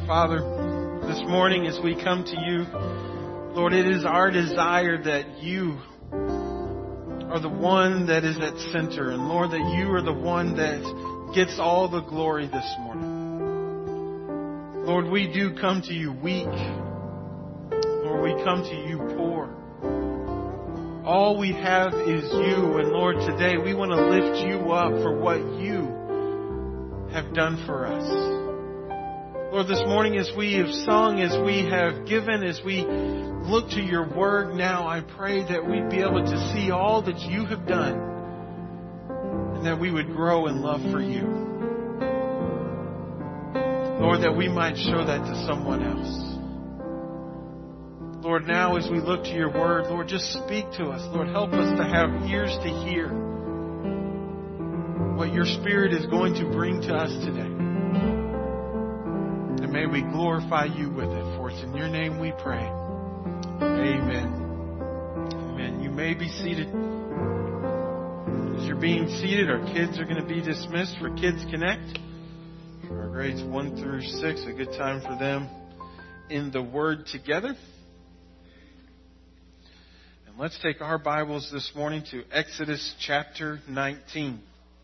Father, this morning as we come to you, Lord, it is our desire that you are the one that is at center. And Lord, that you are the one that gets all the glory this morning. Lord, we do come to you weak. Lord, we come to you poor. All we have is you. And Lord, today we want to lift you up for what you have done for us. Lord, this morning as we have sung, as we have given, as we look to your word now, I pray that we'd be able to see all that you have done and that we would grow in love for you. Lord, that we might show that to someone else. Lord, now as we look to your word, Lord, just speak to us. Lord, help us to have ears to hear what your Spirit is going to bring to us today. And may we glorify you with it. For it's in your name we pray. Amen. Amen. You may be seated. As you're being seated, our kids are going to be dismissed for Kids Connect. For our grades 1 through 6, a good time for them in the Word together. And let's take our Bibles this morning to Exodus chapter 19.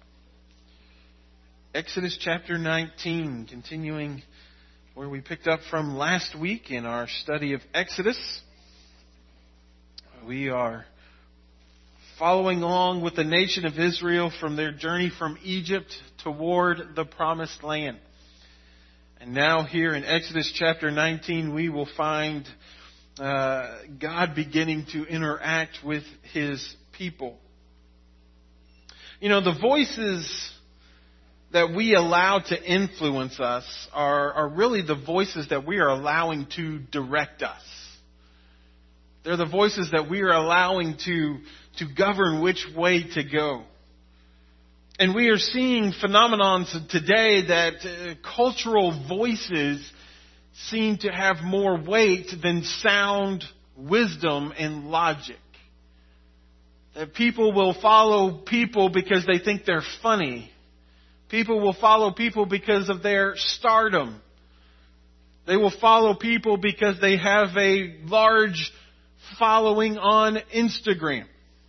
Exodus chapter 19, continuing where we picked up from last week in our study of Exodus. We are following along with the nation of Israel from their journey from Egypt toward the Promised Land. And now here in Exodus chapter 19, we will find God beginning to interact with His people. You know, the voices that we allow to influence us are really the voices that we are allowing to direct us. They're the voices that we are allowing to govern which way to go. And we are seeing phenomenons today that cultural voices seem to have more weight than sound wisdom and logic. That people will follow people because they think they're funny. People will follow people because of their stardom. They will follow people because they have a large following on Instagram.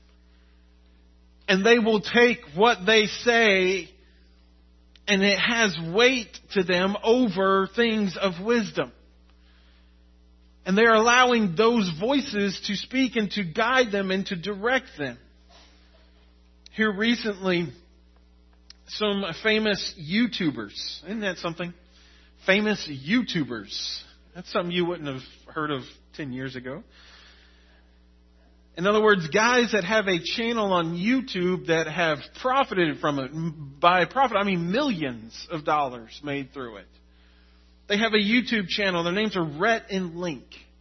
And they will take what they say and it has weight to them over things of wisdom. And they're allowing those voices to speak and to guide them and to direct them. Here recently, some famous YouTubers. Isn't that something? Famous YouTubers. That's something you wouldn't have heard of 10 years ago. In other words, guys that have a channel on YouTube that have profited from it. By profit, I mean millions of dollars made through it. They have a YouTube channel. Their names are Rhett and Link.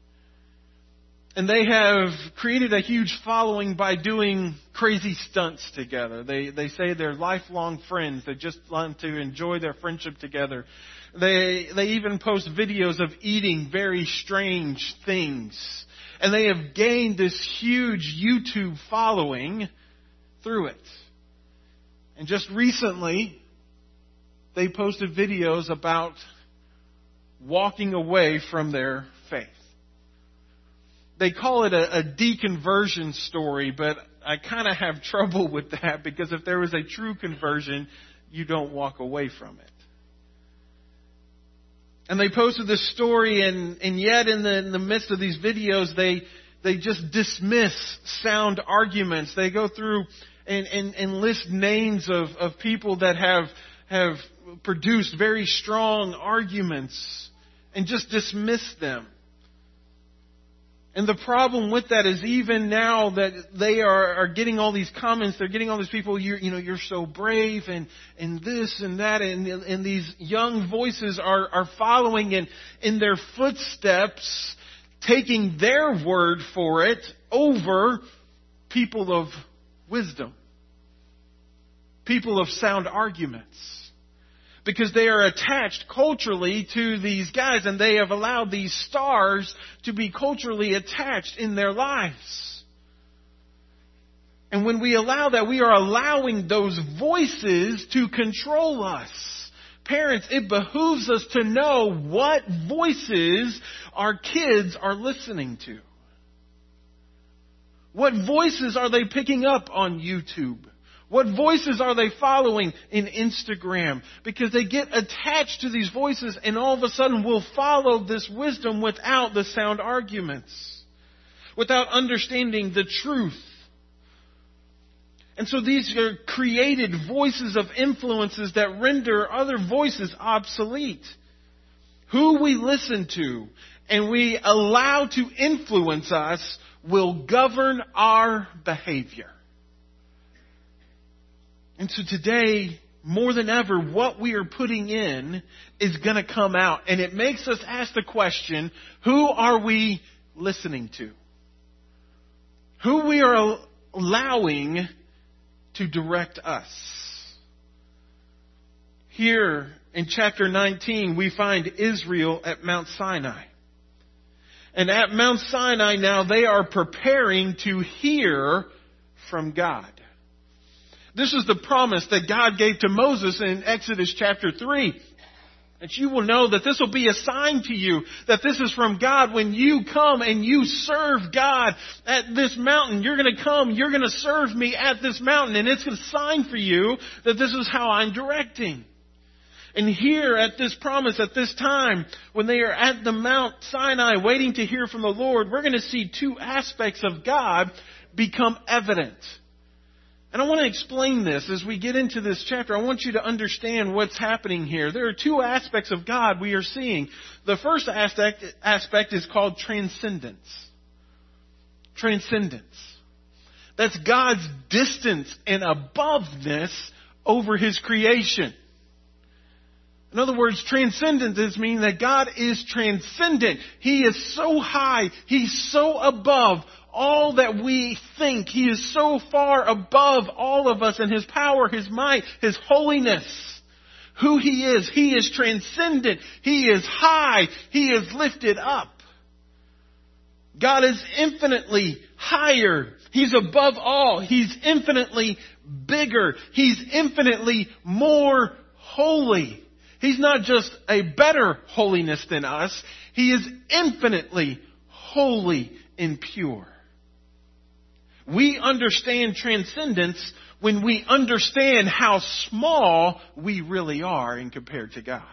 And they have created a huge following by doing crazy stunts together. They say they're lifelong friends. They just want to enjoy their friendship together. They even post videos of eating very strange things. And they have gained this huge YouTube following through it. And just recently, they posted videos about walking away from their faith. They call it a deconversion story, but I kind of have trouble with that because if there was a true conversion, you don't walk away from it. And they posted this story, and yet in the midst of these videos, they just dismiss sound arguments. They go through and list names of people that have produced very strong arguments and just dismiss them. And the problem with that is even now that they are getting all these comments, they're getting all these people, you're so brave and this and that, and these young voices are following in their footsteps, taking their word for it over people of wisdom, people of sound arguments. Because they are attached culturally to these guys, and they have allowed these stars to be culturally attached in their lives. And when we allow that, we are allowing those voices to control us. parents, it behooves us to know what voices our kids are listening to. What voices are they picking up on YouTube? What voices are they following in Instagram? Because they get attached to these voices and all of a sudden will follow this wisdom without the sound arguments, without understanding the truth. And so these are created voices of influences that render other voices obsolete. Who we listen to and we allow to influence us will govern our behavior. And so today, more than ever, what we are putting in is going to come out. And it makes us ask the question, who are we listening to? Who we are allowing to direct us? Here in chapter 19, we find Israel at Mount Sinai. And at Mount Sinai now they are preparing to hear from God. This is the promise that God gave to Moses in Exodus chapter 3. That you will know that this will be a sign to you, that this is from God. When you come and you serve God at this mountain, you're going to come, you're going to serve me at this mountain, and it's a sign for you that this is how I'm directing. And here at this promise, at this time, when they are at the Mount Sinai waiting to hear from the Lord, we're going to see two aspects of God become evident. And I want to explain this as we get into this chapter. I want you to understand what's happening here. There are two aspects of God we are seeing. The first aspect is called transcendence. Transcendence. That's God's distance and aboveness over His creation. In other words, transcendence means that God is transcendent. He is so high. He's so above all that we think. He is so far above all of us in His power, His might, His holiness. Who He is transcendent. He is high. He is lifted up. God is infinitely higher. He's above all. He's infinitely bigger. He's infinitely more holy. He's not just a better holiness than us. He is infinitely holy and pure. We understand transcendence when we understand how small we really are in compared to God.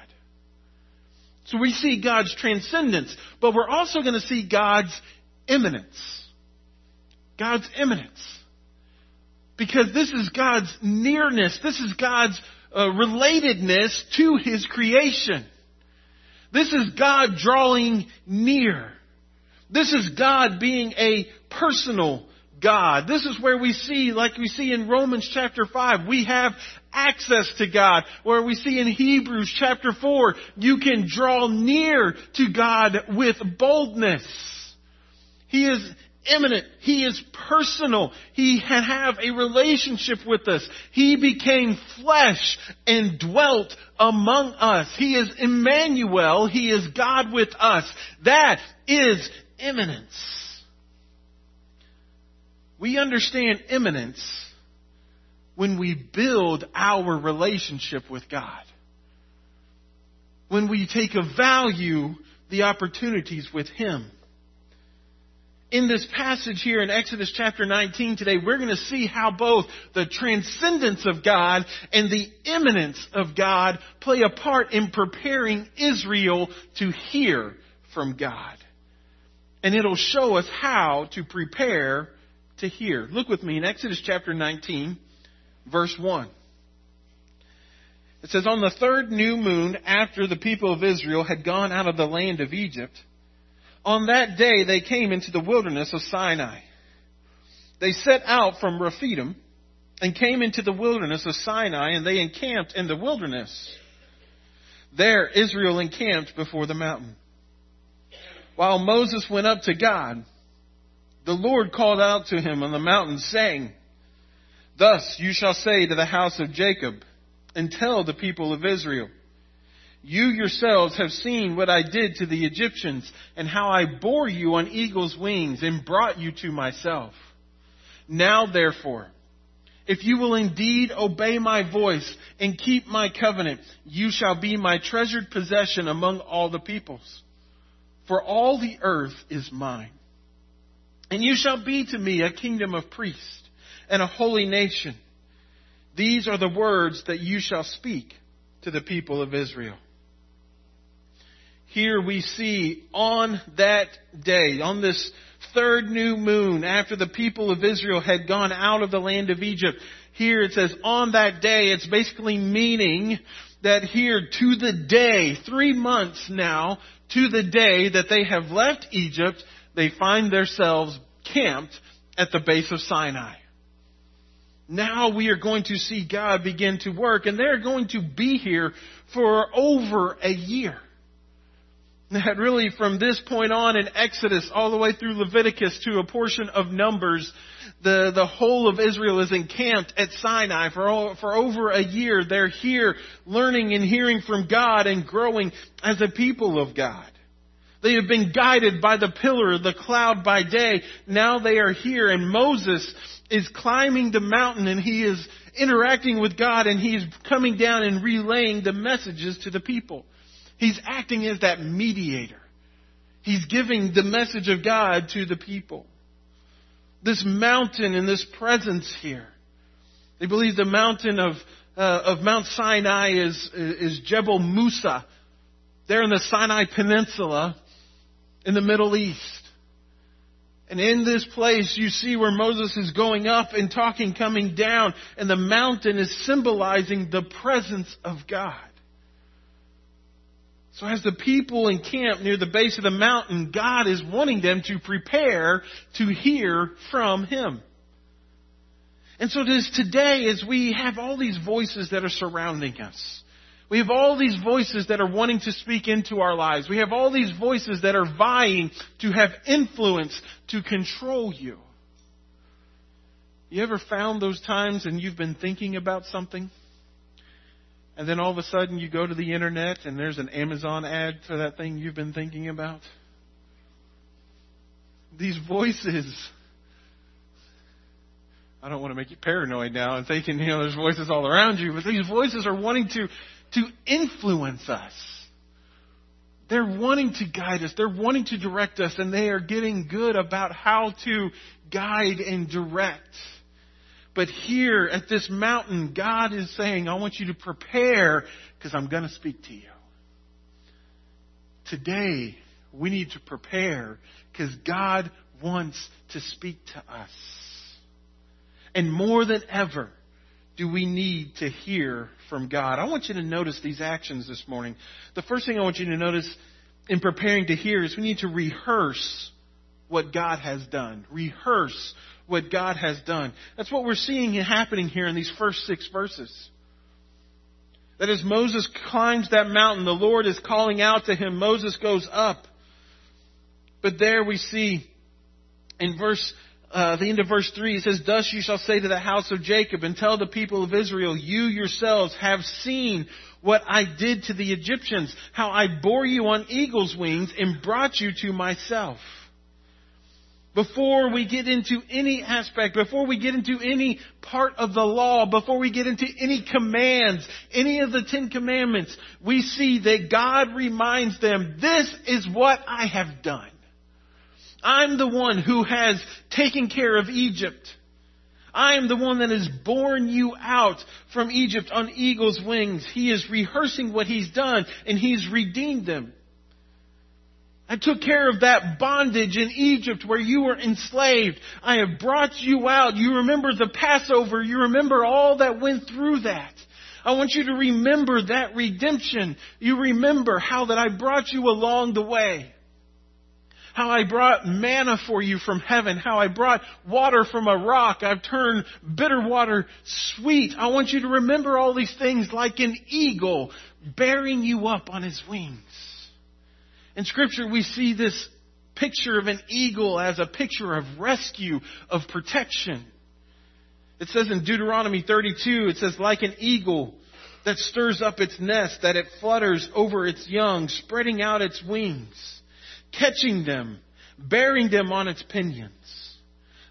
So we see God's transcendence, but we're also going to see God's immanence. God's immanence. Because this is God's nearness. This is God's relatedness to His creation. This is God drawing near. This is God being a personal God. This is where we see, like we see in Romans chapter 5, we have access to God. Where we see in Hebrews chapter 4, you can draw near to God with boldness. He is immanent. He is personal. He can have a relationship with us. He became flesh and dwelt among us. He is Emmanuel. He is God with us. That is immanence. We understand immanence when we build our relationship with God. When we take a value the opportunities with Him. In this passage here in Exodus chapter 19 today, we're going to see how both the transcendence of God and the immanence of God play a part in preparing Israel to hear from God. And it'll show us how to prepare to hear. Look with me in Exodus chapter 19, verse 1. It says, "On the third new moon after the people of Israel had gone out of the land of Egypt, on that day they came into the wilderness of Sinai. They set out from Rephidim and came into the wilderness of Sinai, and they encamped in the wilderness. There Israel encamped before the mountain. While Moses went up to God, the Lord called out to him on the mountain, saying, 'Thus you shall say to the house of Jacob, and tell the people of Israel, you yourselves have seen what I did to the Egyptians, and how I bore you on eagle's wings and brought you to myself. Now therefore, If you will indeed obey my voice and keep my covenant, you shall be my treasured possession among all the peoples. For all the earth is mine. And you shall be to me a kingdom of priests and a holy nation. These are the words that you shall speak to the people of Israel. Here we see on that day, on this third new moon, after the people of Israel had gone out of the land of Egypt, here it says on that day, it's basically meaning that here to the day, 3 months now, to the day that they have left Egypt, they find themselves camped at the base of Sinai. Now we are going to see God begin to work, and they're going to be here for over a year. That really from this point on in Exodus all the way through Leviticus to a portion of Numbers, the whole of Israel is encamped at Sinai for over a year. They're here learning and hearing from God and growing as a people of God. They have been guided by the pillar of the cloud by day. Now they are here, and Moses is climbing the mountain and he is interacting with God, and he's coming down and relaying the messages to the people. He's acting as that mediator. He's giving the message of God to the people. This mountain and this presence here. They believe the mountain of Mount Sinai is Jebel Musa. There in the Sinai Peninsula in the Middle East. And in this place you see where Moses is going up and talking, coming down. And the mountain is symbolizing the presence of God. So as the people encamp near the base of the mountain, God is wanting them to prepare to hear from Him. And so it is today as we have all these voices that are surrounding us. We have all these voices that are wanting to speak into our lives. We have all these voices that are vying to have influence to control you. You ever found those times and you've been thinking about something? And then all of a sudden you go to the internet and there's an Amazon ad for that thing you've been thinking about. These voices. I don't want to make you paranoid now and thinking, there's voices all around you. But these voices are wanting to influence us. They're wanting to guide us. They're wanting to direct us. And they are getting good about how to guide and direct. But here at this mountain, God is saying, I want you to prepare because I'm going to speak to you. Today, we need to prepare because God wants to speak to us. And more than ever, do we need to hear from God. I want you to notice these actions this morning. The first thing I want you to notice in preparing to hear is we need to rehearse what God has done. Rehearse what God has done. That's what we're seeing happening here in these first 6 verses. That as Moses climbs that mountain, the Lord is calling out to him. Moses goes up. But there we see in the end of verse 3, it says, Thus you shall say to the house of Jacob and tell the people of Israel, you yourselves have seen what I did to the Egyptians, how I bore you on eagle's wings and brought you to myself. Before we get into any aspect, before we get into any part of the law, before we get into any commands, any of the 10 commandments, we see that God reminds them, this is what I have done. I'm the one who has taken care of Egypt. I am the one that has borne you out from Egypt on eagle's wings. He is rehearsing what He's done, and He's redeemed them. I took care of that bondage in Egypt where you were enslaved. I have brought you out. You remember the Passover. You remember all that went through that. I want you to remember that redemption. You remember how that I brought you along the way. How I brought manna for you from heaven. How I brought water from a rock. I've turned bitter water sweet. I want you to remember all these things like an eagle bearing you up on his wings. In Scripture, we see this picture of an eagle as a picture of rescue, of protection. It says in Deuteronomy 32, it says, like an eagle that stirs up its nest, that it flutters over its young, spreading out its wings, catching them, bearing them on its pinions.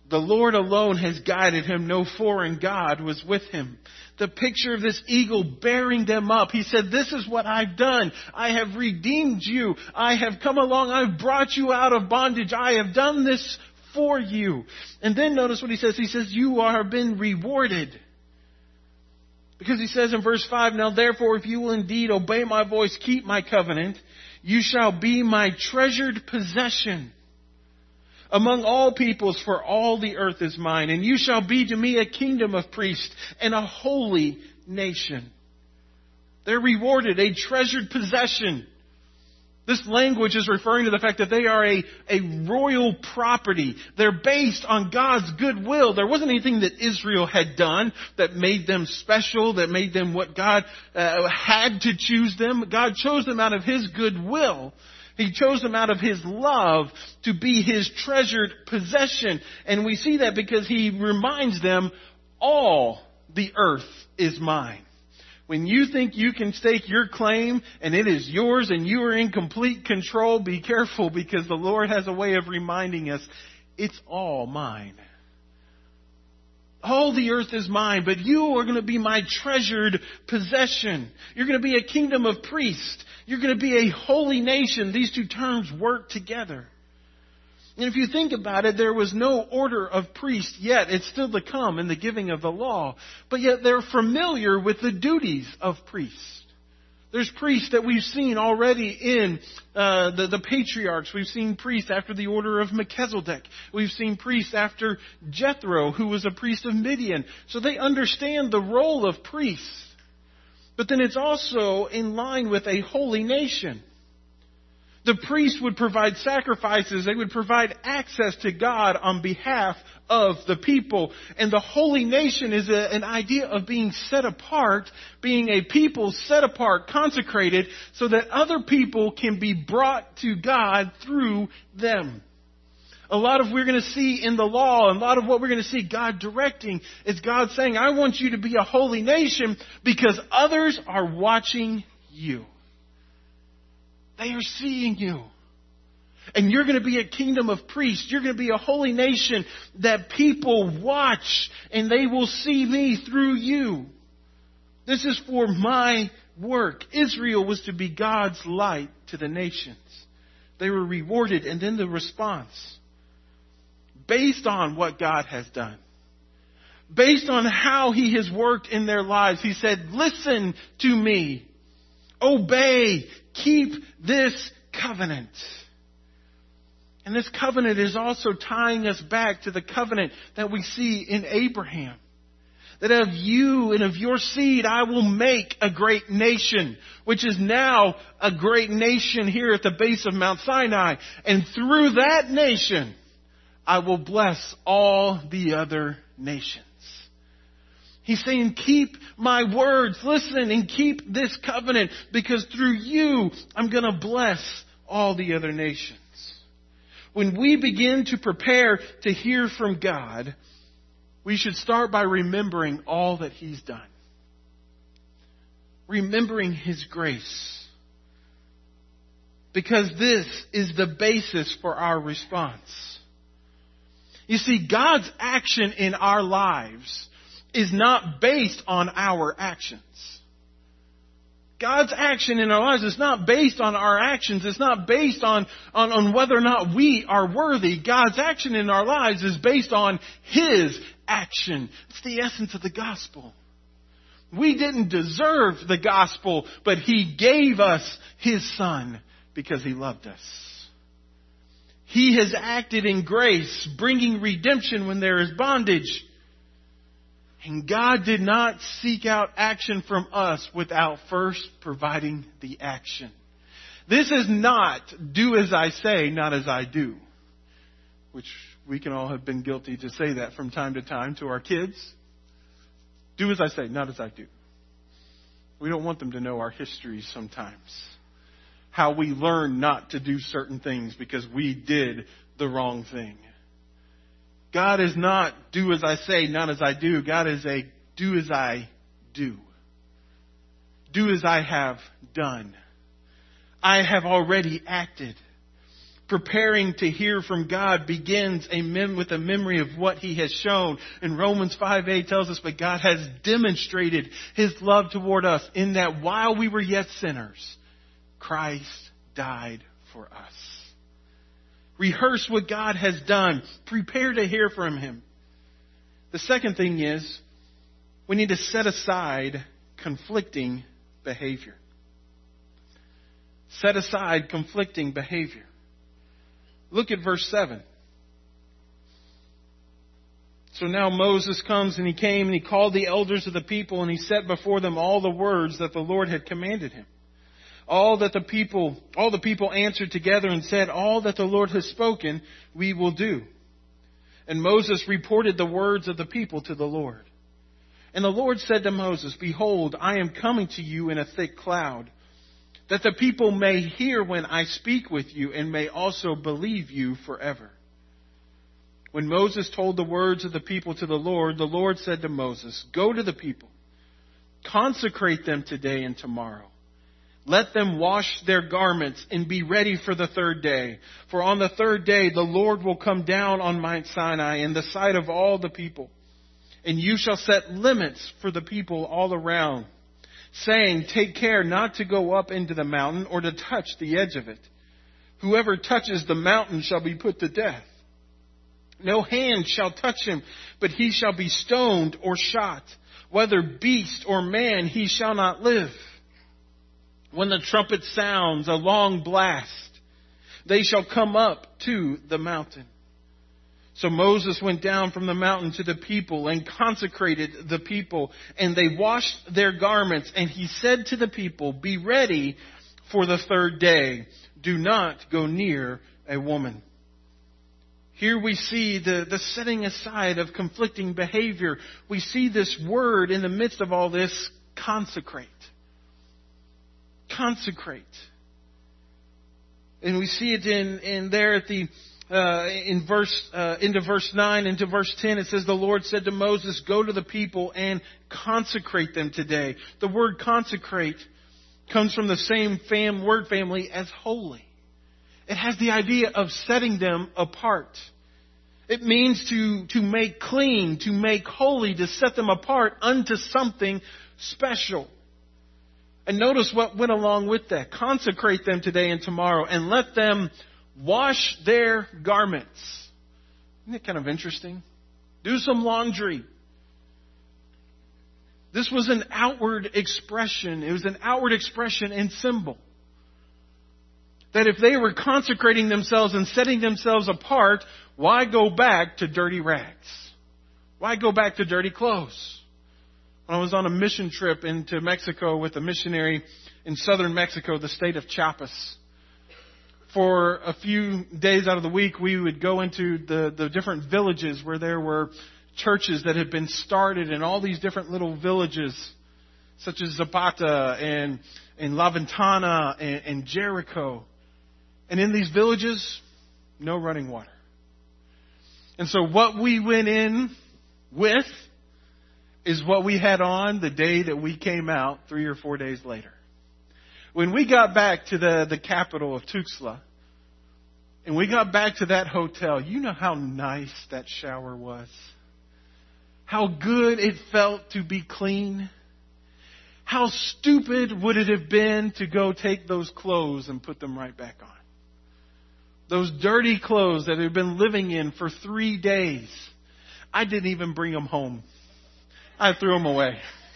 The Lord alone has guided him. No foreign God was with him. The picture of this eagle bearing them up. He said, this is what I've done. I have redeemed you. I have come along. I've brought you out of bondage. I have done this for you. And then notice what he says. He says, you have been rewarded. Because he says in verse 5, now therefore, if you will indeed obey my voice, keep my covenant, you shall be my treasured possession among all peoples, for all the earth is mine. And you shall be to me a kingdom of priests and a holy nation. They're rewarded, a treasured possession. This language is referring to the fact that they are a royal property. They're based on God's goodwill. There wasn't anything that Israel had done that made them special, that made them what God had to choose them. God chose them out of His goodwill. He chose them out of His love to be His treasured possession. And we see that because He reminds them, all the earth is mine. When you think you can stake your claim and it is yours and you are in complete control, be careful, because the Lord has a way of reminding us, it's all mine. All the earth is mine, but you are going to be my treasured possession. You're going to be a kingdom of priests. You're going to be a holy nation. These two terms work together. And if you think about it, there was no order of priests yet. It's still to come in the giving of the law. But yet they're familiar with the duties of priests. There's priests that we've seen already in the patriarchs. We've seen priests after the order of Melchizedek. We've seen priests after Jethro, who was a priest of Midian. So they understand the role of priests. But then it's also in line with a holy nation. The priests would provide sacrifices. They would provide access to God on behalf of the people. And the holy nation is an idea of being set apart, being a people set apart, consecrated, so that other people can be brought to God through them. A lot of we're going to see in the law, and a lot of what we're going to see God directing is God saying, I want you to be a holy nation because others are watching you. They are seeing you. And you're going to be a kingdom of priests. You're going to be a holy nation that people watch, and they will see me through you. This is for my work. Israel was to be God's light to the nations. They were rewarded. And then the response, based on what God has done, based on how He has worked in their lives, He said, listen to me. Obey. Keep this covenant. And this covenant is also tying us back to the covenant that we see in Abraham. That of you and of your seed I will make a great nation, which is now a great nation here at the base of Mount Sinai. And through that nation, I will bless all the other nations. He's saying, keep my words, listen, and keep this covenant, because through you, I'm going to bless all the other nations. When we begin to prepare to hear from God, we should start by remembering all that He's done. Remembering His grace. Because this is the basis for our response. You see, God's action in our lives is not based on our actions. God's action in our lives is not based on our actions. It's not based on whether or not we are worthy. God's action in our lives is based on His action. It's the essence of the gospel. We didn't deserve the gospel, but He gave us His Son because He loved us. He has acted in grace, bringing redemption when there is bondage. And God did not seek out action from us without first providing the action. This is not do as I say, not as I do. Which we can all have been guilty to say that from time to time to our kids. Do as I say, not as I do. We don't want them to know our history sometimes. How we learn not to do certain things because we did the wrong thing. God is not do as I say, not as I do. God is a do as I do. Do as I have done. I have already acted. preparing to hear from God begins with a memory of what He has shown. And Romans 5:8 tells us, but God has demonstrated His love toward us in that while we were yet sinners, Christ died for us. Rehearse what God has done. Prepare to hear from Him. The second thing is, we need to set aside conflicting behavior. Set aside conflicting behavior. Look at verse 7. So now Moses comes, and he came and he called the elders of the people, and he set before them all the words that the Lord had commanded him. All the people answered together and said, all that the Lord has spoken, we will do. And Moses reported the words of the people to the Lord. And the Lord said to Moses, behold, I am coming to you in a thick cloud, that the people may hear when I speak with you and may also believe you forever. When Moses told the words of the people to the Lord said to Moses, go to the people, consecrate them today and tomorrow. Let them wash their garments and be ready for the third day. For on the third day the Lord will come down on Mount Sinai in the sight of all the people. And you shall set limits for the people all around, saying, take care not to go up into the mountain or to touch the edge of it. Whoever touches the mountain shall be put to death. No hand shall touch him, but he shall be stoned or shot. Whether beast or man, he shall not live. When the trumpet sounds a long blast, they shall come up to the mountain. So Moses went down from the mountain to the people and consecrated the people, and they washed their garments. And he said to the people, be ready for the third day. Do not go near a woman. Here we see the setting aside of conflicting behavior. We see this word in the midst of all this, consecrate. Consecrate. And we see it in there at the into verse 9, into verse 10, it says, the Lord said to Moses, go to the people and consecrate them today. The word consecrate comes from the same word family as holy. It has the idea of setting them apart. It means to make clean, to make holy, to set them apart unto something special. And notice what went along with that. Consecrate them today and tomorrow, and let them wash their garments. Isn't it kind of interesting? Do some laundry. This was an outward expression. It was an outward expression and symbol. That if they were consecrating themselves and setting themselves apart, why go back to dirty rags? Why go back to dirty clothes? When I was on a mission trip into Mexico with a missionary in southern Mexico, the state of Chiapas, for a few days out of the week, we would go into the different villages where there were churches that had been started in all these different little villages, such as Zapata and La Ventana and Jericho. And in these villages, no running water. And so what we went in with is what we had on the day that we came out 3 or 4 days later. When we got back to the capital of Tuxtla, and we got back to that hotel, you know how nice that shower was? How good it felt to be clean? How stupid would it have been to go take those clothes and put them right back on? Those dirty clothes that had been living in for 3 days. I didn't even bring them home. I threw them away.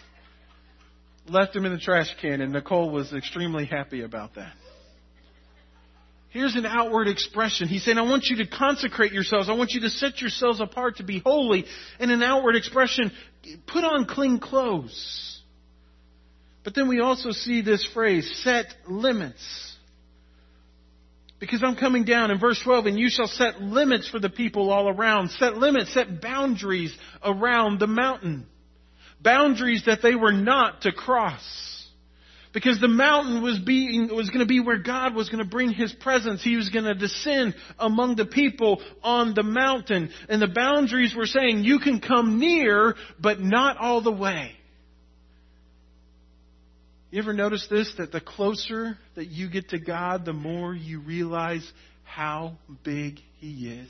Left them in the trash can, and Nicole was extremely happy about that. Here's an outward expression. He's saying, I want you to consecrate yourselves. I want you to set yourselves apart to be holy. And an outward expression, put on clean clothes. But then we also see this phrase, set limits. Because I'm coming down in verse 12, and you shall set limits for the people all around. Set limits, set boundaries around the mountain. Boundaries that they were not to cross. Because the mountain was going to be where God was going to bring His presence. He was going to descend among the people on the mountain. And the boundaries were saying, you can come near, but not all the way. You ever notice this? That the closer that you get to God, the more you realize how big He is.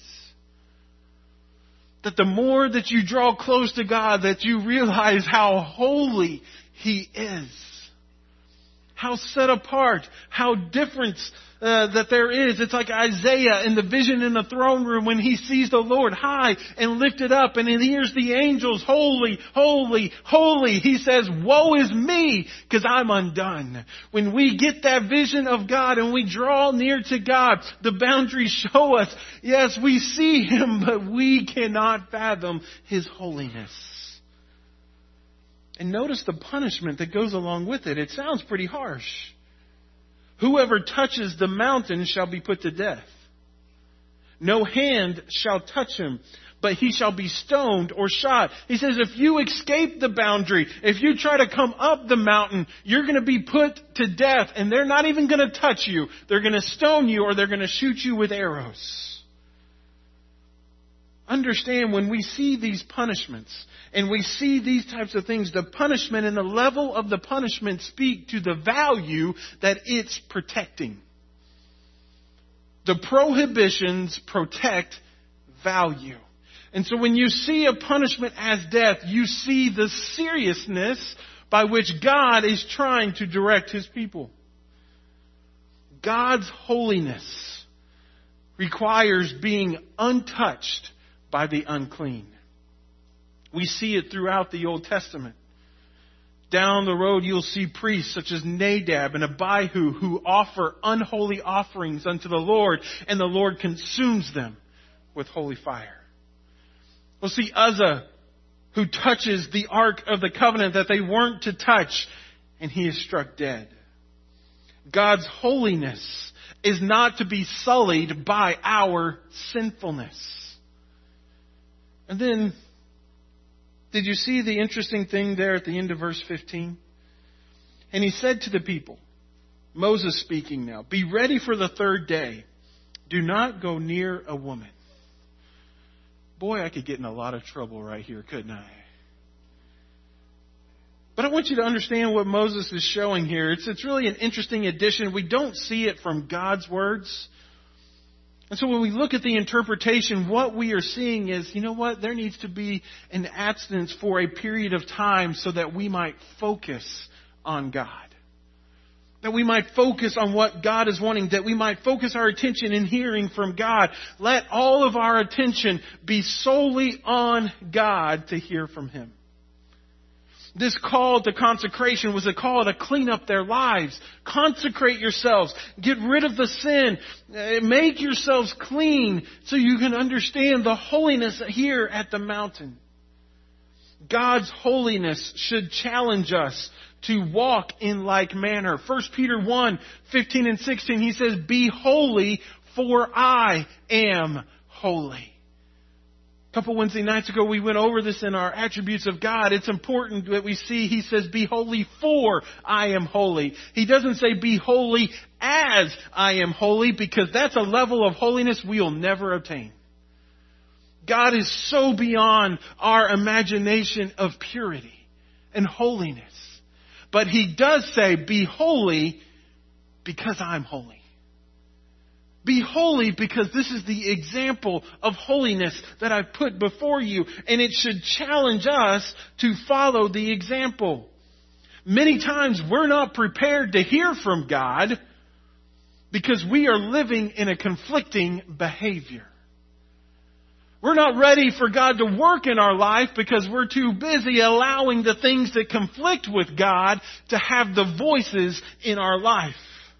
That the more that you draw close to God, that you realize how holy He is. How set apart, how different that there is. It's like Isaiah in the vision in the throne room when he sees the Lord high and lifted up and he hears the angels, holy, holy, holy. He says, woe is me, because I'm undone. When we get that vision of God and we draw near to God, the boundaries show us, yes, we see Him, but we cannot fathom His holiness. And notice the punishment that goes along with it. It sounds pretty harsh. Whoever touches the mountain shall be put to death. No hand shall touch him, but he shall be stoned or shot. He says if you escape the boundary, if you try to come up the mountain, you're going to be put to death, and they're not even going to touch you. They're going to stone you, or they're going to shoot you with arrows. Understand, when we see these punishments and we see these types of things, the punishment and the level of the punishment speak to the value that it's protecting. The prohibitions protect value. And so when you see a punishment as death, you see the seriousness by which God is trying to direct His people. God's holiness requires being untouched by the unclean. We see it throughout the Old Testament. Down the road you'll see priests such as Nadab and Abihu who offer unholy offerings unto the Lord, and the Lord consumes them with holy fire. We'll see Uzzah who touches the Ark of the Covenant that they weren't to touch, and he is struck dead. God's holiness is not to be sullied by our sinfulness. And then, did you see the interesting thing there at the end of verse 15? And he said to the people, Moses speaking now, be ready for the third day. Do not go near a woman. Boy, I could get in a lot of trouble right here, couldn't I? But I want you to understand what Moses is showing here. It's really an interesting addition. We don't see it from God's words. And so when we look at the interpretation, what we are seeing is, you know what? There needs to be an abstinence for a period of time so that we might focus on God. That we might focus on what God is wanting. That we might focus our attention in hearing from God. Let all of our attention be solely on God to hear from Him. This call to consecration was a call to clean up their lives. Consecrate yourselves. Get rid of the sin. Make yourselves clean so you can understand the holiness here at the mountain. God's holiness should challenge us to walk in like manner. 1 Peter 1, 15 and 16, he says, be holy, for I am holy. A couple Wednesday nights ago, we went over this in our attributes of God. It's important that we see, he says, be holy for I am holy. He doesn't say be holy as I am holy, because that's a level of holiness we'll never obtain. God is so beyond our imagination of purity and holiness. But He does say, be holy because I'm holy. Be holy because this is the example of holiness that I've put before you. And it should challenge us to follow the example. Many times we're not prepared to hear from God because we are living in a conflicting behavior. We're not ready for God to work in our life because we're too busy allowing the things that conflict with God to have the voices in our life.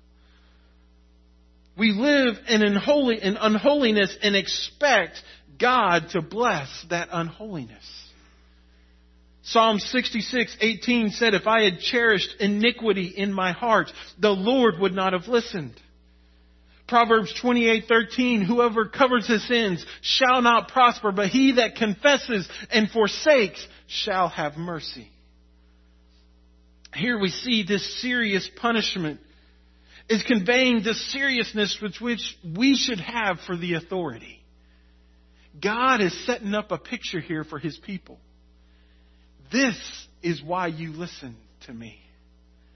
We live in unholiness and expect God to bless that unholiness. Psalm 66:18 said, if I had cherished iniquity in my heart, the Lord would not have listened. Proverbs 28:13, whoever covers his sins shall not prosper, but he that confesses and forsakes shall have mercy. Here we see this serious punishment is conveying the seriousness with which we should have for the authority. God is setting up a picture here for His people. This is why you listen to me.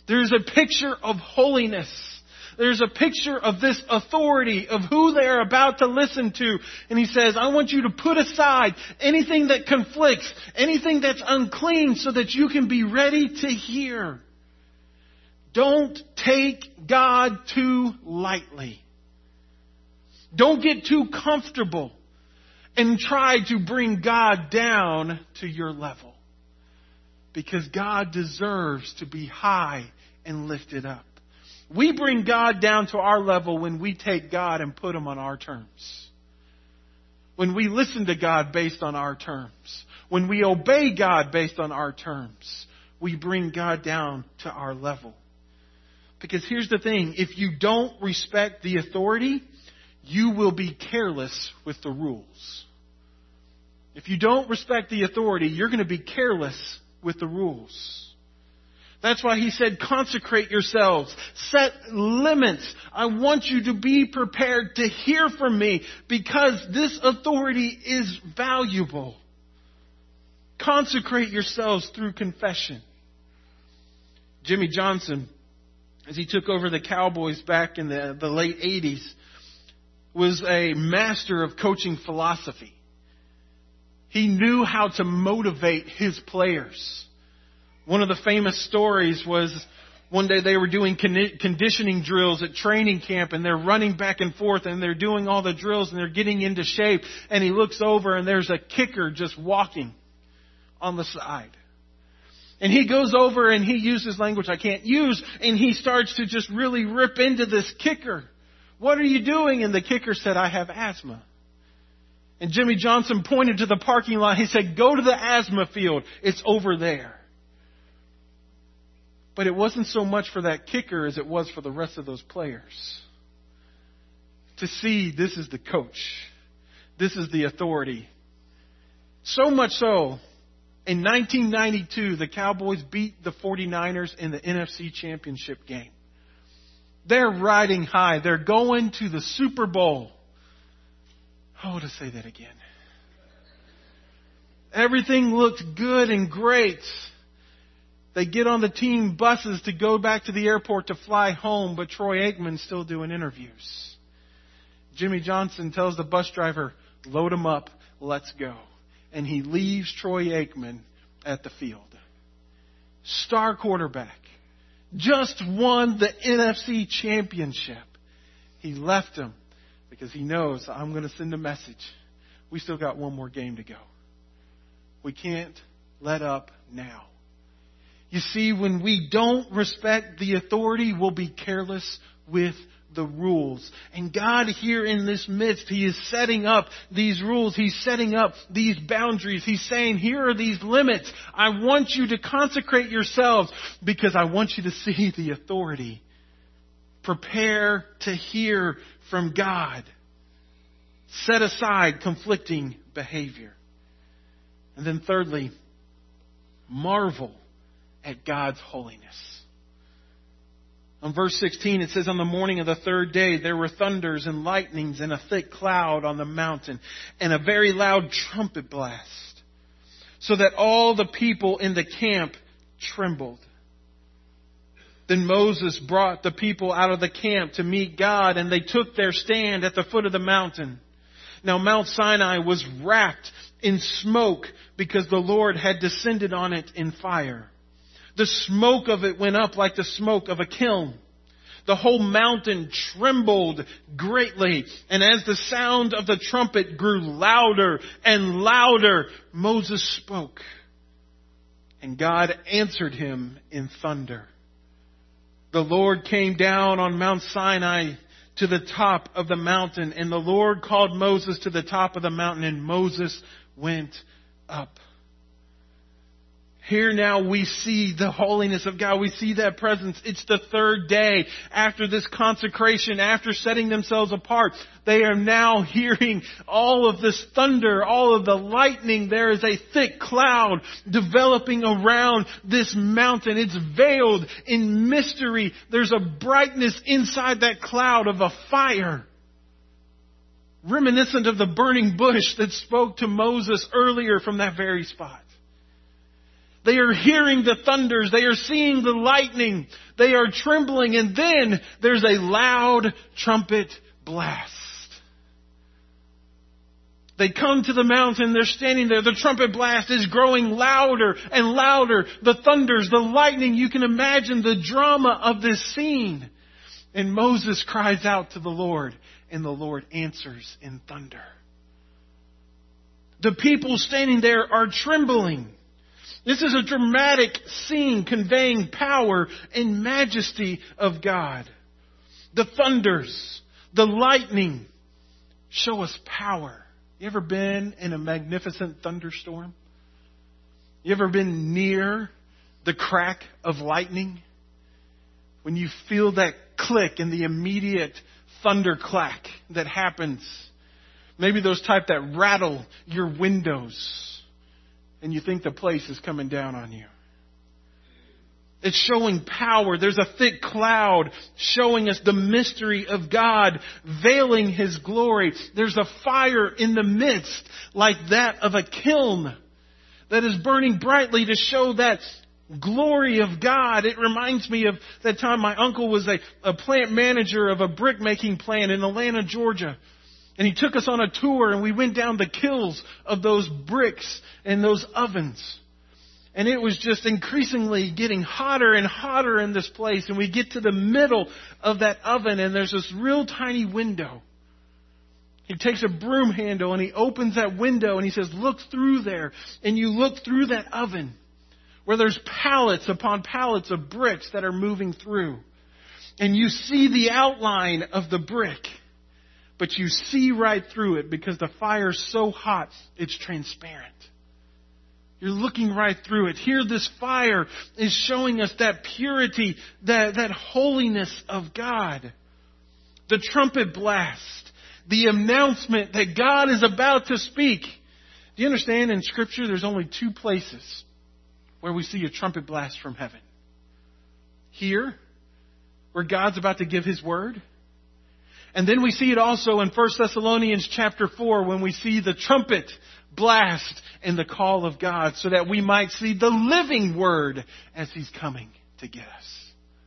There's a picture of holiness. There's a picture of this authority of who they're about to listen to. And he says, I want you to put aside anything that conflicts, anything that's unclean so that you can be ready to hear. Don't take God too lightly. Don't get too comfortable and try to bring God down to your level. Because God deserves to be high and lifted up. We bring God down to our level when we take God and put Him on our terms. When we listen to God based on our terms. When we obey God based on our terms. We bring God down to our level. Because here's the thing. If you don't respect the authority, you will be careless with the rules. If you don't respect the authority, you're going to be careless with the rules. That's why he said, consecrate yourselves. Set limits. I want you to be prepared to hear from me because this authority is valuable. Consecrate yourselves through confession. Jimmy Johnson, as he took over the Cowboys back in the late 80s, was a master of coaching philosophy. He knew how to motivate his players. One of the famous stories was one day they were doing conditioning drills at training camp and they're running back and forth and they're doing all the drills and they're getting into shape. And he looks over and there's a kicker just walking on the side. And he goes over and he uses language I can't use and he starts to just really rip into this kicker. What are you doing? And the kicker said, I have asthma. And Jimmy Johnson pointed to the parking lot. He said, go to the asthma field. It's over there. But it wasn't so much for that kicker as it was for the rest of those players. To see this is the coach. This is the authority. So much so, in 1992, the Cowboys beat the 49ers in the NFC Championship game. They're riding high. They're going to the Super Bowl. Oh, to say that again. Everything looks good and great. They get on the team buses to go back to the airport to fly home, but Troy Aikman's still doing interviews. Jimmy Johnson tells the bus driver, load him up, let's go. And he leaves Troy Aikman at the field. Star quarterback. Just won the NFC Championship. He left him because he knows I'm going to send a message. We still got one more game to go. We can't let up now. You see, when we don't respect the authority, we'll be careless with the rules. And God here in this midst, He is setting up these rules. He's setting up these boundaries. He's saying, here are these limits. I want you to consecrate yourselves because I want you to see the authority. Prepare to hear from God. Set aside conflicting behavior. And then thirdly, marvel at God's holiness. On verse 16 it says, on the morning of the third day there were thunders and lightnings and a thick cloud on the mountain and a very loud trumpet blast, so that all the people in the camp trembled. Then Moses brought the people out of the camp to meet God, and they took their stand at the foot of the mountain. Now Mount Sinai was wrapped in smoke because the Lord had descended on it in fire. The smoke of it went up like the smoke of a kiln. The whole mountain trembled greatly. And as the sound of the trumpet grew louder and louder, Moses spoke. And God answered him in thunder. The Lord came down on Mount Sinai to the top of the mountain. And the Lord called Moses to the top of the mountain. And Moses went up. Here now we see the holiness of God. We see that presence. It's the third day after this consecration, after setting themselves apart. They are now hearing all of this thunder, all of the lightning. There is a thick cloud developing around this mountain. It's veiled in mystery. There's a brightness inside that cloud of a fire, reminiscent of the burning bush that spoke to Moses earlier from that very spot. They are hearing the thunders. They are seeing the lightning. They are trembling. And then there's a loud trumpet blast. They come to the mountain. They're standing there. The trumpet blast is growing louder and louder. The thunders, the lightning. You can imagine the drama of this scene. And Moses cries out to the Lord, and the Lord answers in thunder. The people standing there are trembling. This is a dramatic scene conveying power and majesty of God. The thunders, the lightning show us power. You ever been in a magnificent thunderstorm? You ever been near the crack of lightning? When you feel that click and the immediate thunderclack that happens. Maybe those type that rattle your windows and you think the place is coming down on you. It's showing power. There's a thick cloud showing us the mystery of God, veiling His glory. There's a fire in the midst like that of a kiln that is burning brightly to show that glory of God. It reminds me of that time my uncle was a plant manager of a brick making plant in Atlanta, Georgia. And he took us on a tour and we went down the kilns of those bricks and those ovens. And it was just increasingly getting hotter and hotter in this place. And we get to the middle of that oven and there's this real tiny window. He takes a broom handle and he opens that window and he says, look through there. And you look through that oven where there's pallets upon pallets of bricks that are moving through. And you see the outline of the brick. But you see right through it because the fire's so hot, it's transparent. You're looking right through it. Here this fire is showing us that purity, that holiness of God. The trumpet blast, the announcement that God is about to speak. Do you understand in Scripture there's only two places where we see a trumpet blast from heaven? Here, where God's about to give His word. And then we see it also in 1 Thessalonians chapter 4 when we see the trumpet blast and the call of God so that we might see the living word as He's coming to get us.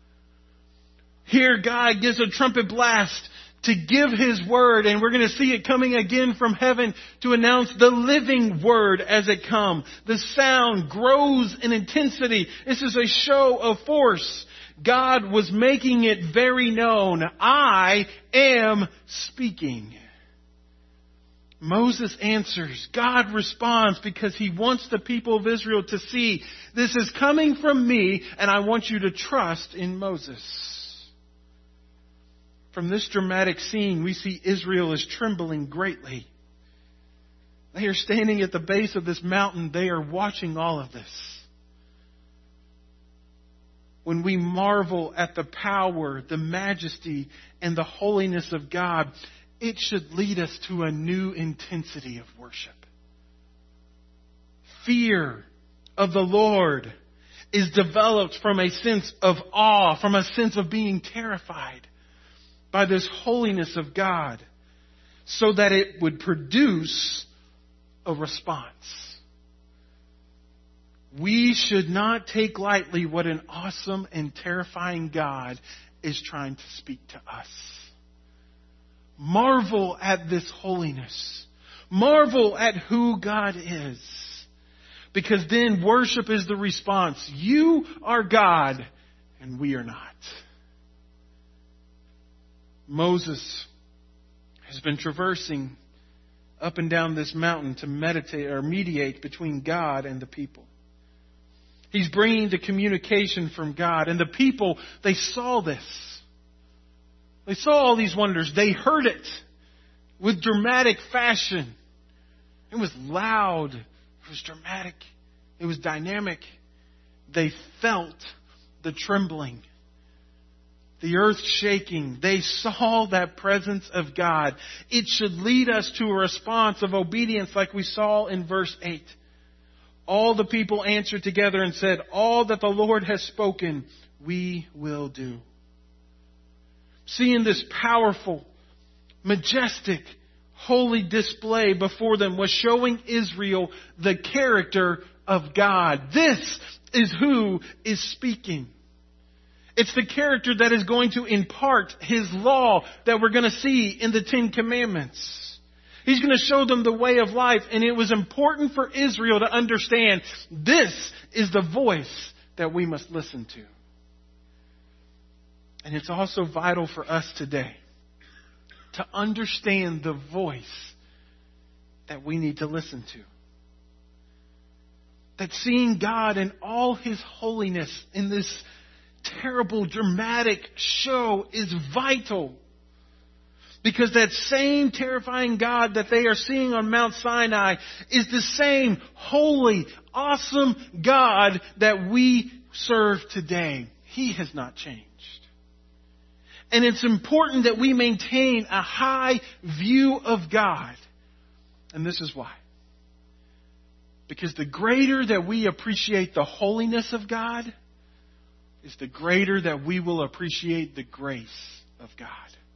Here God gives a trumpet blast to give His word, and we're going to see it coming again from heaven to announce the living word as it comes. The sound grows in intensity. This is a show of force. God was making it very known. I am speaking. Moses answers. God responds because He wants the people of Israel to see this is coming from me and I want you to trust in Moses. From this dramatic scene, we see Israel is trembling greatly. They are standing at the base of this mountain. They are watching all of this. When we marvel at the power, the majesty, and the holiness of God, it should lead us to a new intensity of worship. Fear of the Lord is developed from a sense of awe, from a sense of being terrified by this holiness of God, so that it would produce a response. We should not take lightly what an awesome and terrifying God is trying to speak to us. Marvel at this holiness. Marvel at who God is. Because then worship is the response. You are God and we are not. Moses has been traversing up and down this mountain to meditate or mediate between God and the people. He's bringing the communication from God. And the people, they saw this. They saw all these wonders. They heard it with dramatic fashion. It was loud. It was dramatic. It was dynamic. They felt the trembling, the earth shaking. They saw that presence of God. It should lead us to a response of obedience like we saw in verse 8. All the people answered together and said, all that the Lord has spoken, we will do. Seeing this powerful, majestic, holy display before them was showing Israel the character of God. This is who is speaking. It's the character that is going to impart His law that we're going to see in the Ten Commandments. He's going to show them the way of life. And it was important for Israel to understand this is the voice that we must listen to. And it's also vital for us today to understand the voice that we need to listen to. That seeing God in all His holiness in this terrible, dramatic show is vital. Because that same terrifying God that they are seeing on Mount Sinai is the same holy, awesome God that we serve today. He has not changed. And it's important that we maintain a high view of God. And this is why. Because the greater that we appreciate the holiness of God, is the greater that we will appreciate the grace of God.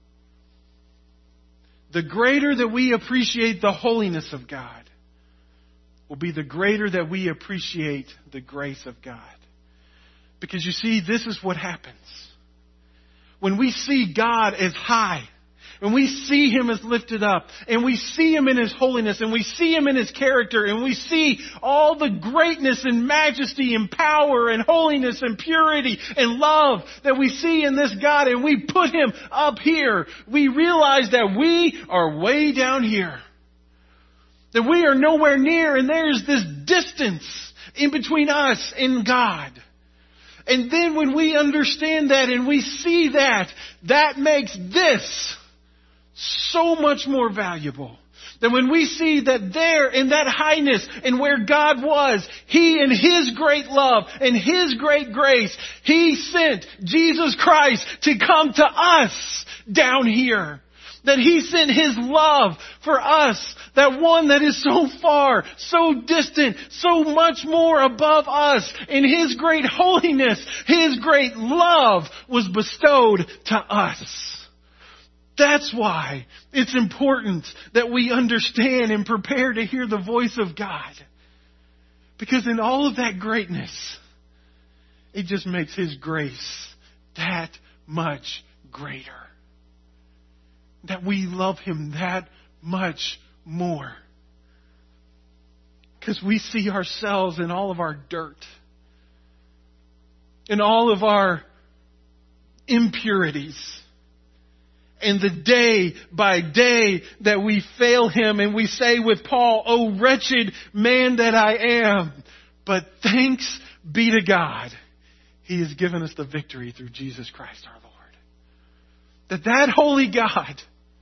The greater that we appreciate the holiness of God will be the greater that we appreciate the grace of God. Because you see, this is what happens. When we see God as high, when we see Him as lifted up, and we see Him in His holiness, and we see Him in His character, and we see all the greatness and majesty and power and holiness and purity and love that we see in this God, and we put Him up here, we realize that we are way down here. That we are nowhere near, and there's this distance in between us and God. And then when we understand that and we see that, that makes this so much more valuable. That when we see that there in that highness and where God was, He in His great love and His great grace, He sent Jesus Christ to come to us down here. That He sent His love for us. That one that is so far, so distant, so much more above us. In His great holiness, His great love was bestowed to us. That's why it's important that we understand and prepare to hear the voice of God. Because in all of that greatness, it just makes His grace that much greater. That we love Him that much more. Because we see ourselves in all of our dirt. In all of our impurities. And the day by day that we fail Him and we say with Paul, "Oh wretched man that I am." But thanks be to God, He has given us the victory through Jesus Christ our Lord. That holy God,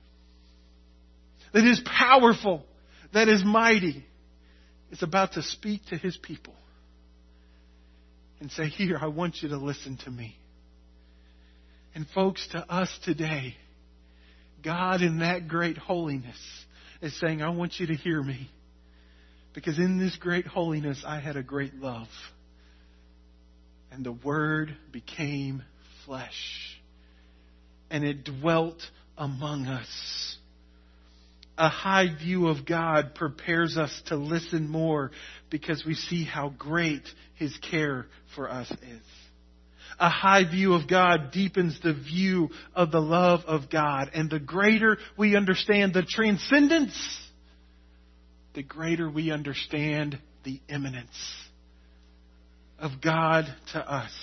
that is powerful, that is mighty, is about to speak to His people and say, "Here, I want you to listen to me." And folks, to us today, God in that great holiness is saying, "I want you to hear me. Because in this great holiness, I had a great love. And the Word became flesh. And it dwelt among us." A high view of God prepares us to listen more because we see how great His care for us is. A high view of God deepens the view of the love of God. And the greater we understand the transcendence, the greater we understand the immanence of God to us.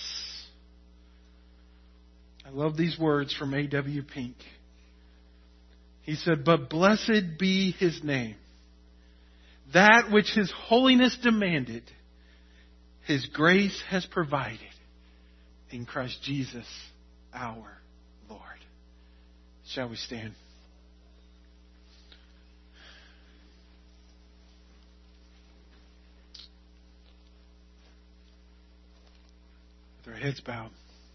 I love these words from A.W. Pink. He said, "But blessed be His name. That which His holiness demanded, His grace has provided in Christ Jesus our Lord." Shall we stand? With our heads bowed.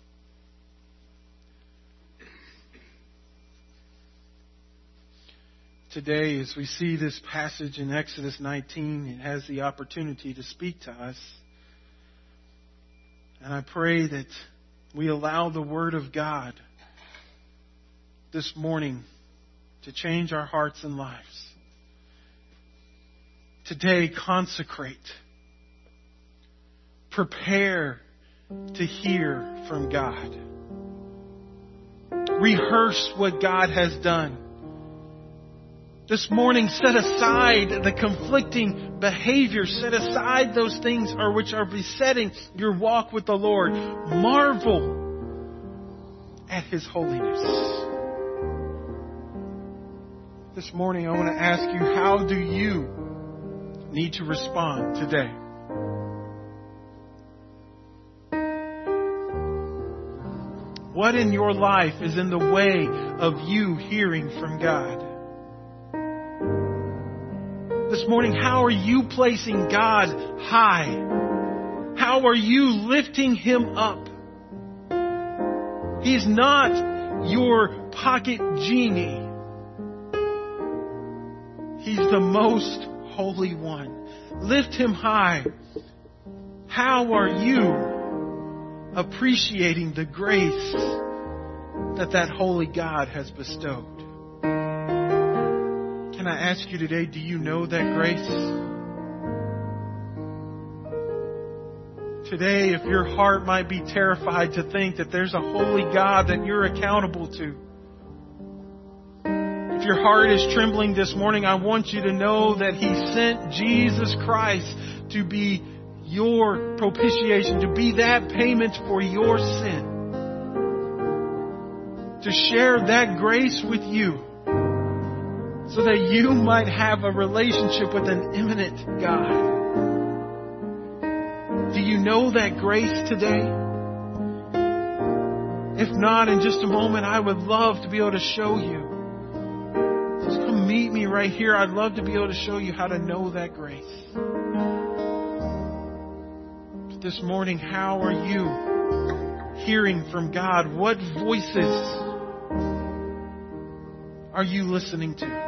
Today, as we see this passage in Exodus 19, it has the opportunity to speak to us. And I pray that we allow the Word of God this morning to change our hearts and lives. Today, consecrate prepare to hear from God. Rehearse what God has done. This morning, set aside the conflicting behavior. Set aside those things which are besetting your walk with the Lord. Marvel at His holiness. This morning, I want to ask you, how do you need to respond today? What in your life is in the way of you hearing from God? This morning, how are you placing God high? How are you lifting Him up? He's not your pocket genie. He's the most holy one. Lift Him high. How are you appreciating the grace that holy God has bestowed? Can I ask you today, do you know that grace? Today, if your heart might be terrified to think that there's a holy God that you're accountable to, if your heart is trembling this morning, I want you to know that He sent Jesus Christ to be your propitiation, to be that payment for your sin, to share that grace with you, so that you might have a relationship with an immanent God. Do you know that grace today? If not, in just a moment, I would love to be able to show you. Just come meet me right here. I'd love to be able to show you how to know that grace. But this morning, how are you hearing from God? What voices are you listening to?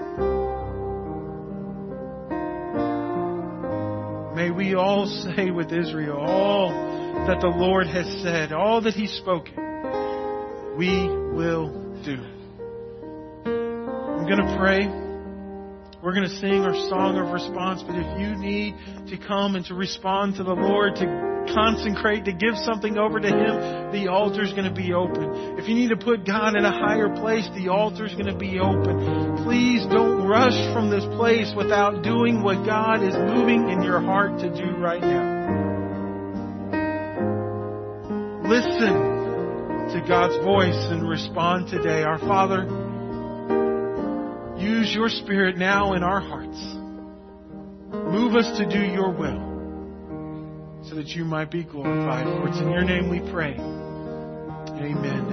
May we all say with Israel, all that the Lord has said, all that He's spoken, we will do. I'm going to pray. We're going to sing our song of response. But if you need to come and to respond to the Lord, to consecrate, to give something over to Him, the altar's going to be open. If you need to put God in a higher place, the altar's going to be open. Please don't rush from this place without doing what God is moving in your heart to do right now. Listen to God's voice and respond today. Our Father, use your Spirit now in our hearts. Move us to do your will, so that you might be glorified. For it's in your name we pray. Amen.